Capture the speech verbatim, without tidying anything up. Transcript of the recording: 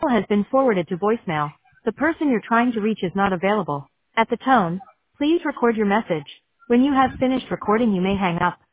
has been forwarded to voicemail. The person you're trying to reach is not available. At the tone, please record your message. When you have finished recording, you may hang up.